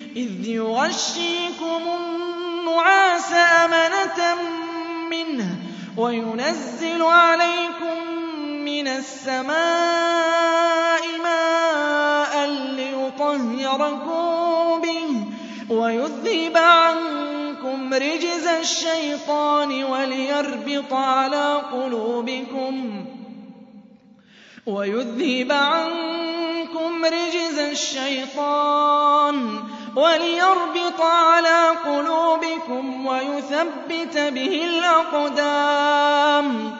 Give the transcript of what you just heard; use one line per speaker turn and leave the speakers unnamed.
إِذْ يُغَشِّيكُمُ النُّعَاسَ أَمَنَةً مِّنْهُ وَيُنَزِّلُ عَلَيْكُم مِّنَ السَّمَاءِ مَاءً لِّيُطَهِّرَكُم بِهِ وَيُذْهِبَ عَنكُمْ رِجْزَ الشَّيْطَانِ وَلِيَرْبِطَ عَلَىٰ قُلُوبِكُمْ وَيُثَبِّتَ بِهِ الْأَقْدَامَ